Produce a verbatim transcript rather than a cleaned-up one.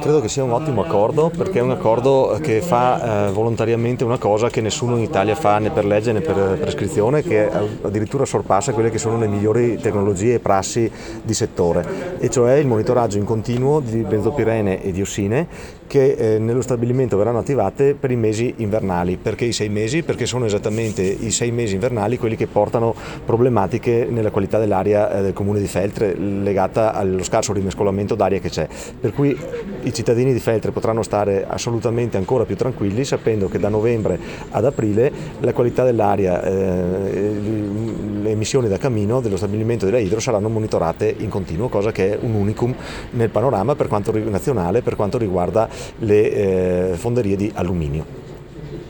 credo che sia un ottimo accordo, perché è un accordo che fa eh, volontariamente una cosa che nessuno in Italia fa né per legge né per prescrizione, che addirittura sorpassa quelle che sono le migliori tecnologie e prassi di settore, e cioè il monitoraggio in continuo di benzopirene e diossine che eh, nello stabilimento verranno attivate per i mesi invernali. Perché i sei mesi? Perché sono esattamente i sei mesi invernali quelli che portano problematiche nella qualità dell'aria eh, del comune di Feltre, legata allo scarso rimescolamento d'aria che c'è. Per cui i cittadini di Feltre potranno stare assolutamente ancora più tranquilli sapendo che da novembre ad aprile la qualità dell'aria, eh, le emissioni da camino dello stabilimento della Hydro saranno monitorate in continuo, cosa che è un unicum nel panorama per quanto nazionale per quanto riguarda le eh, fonderie di alluminio.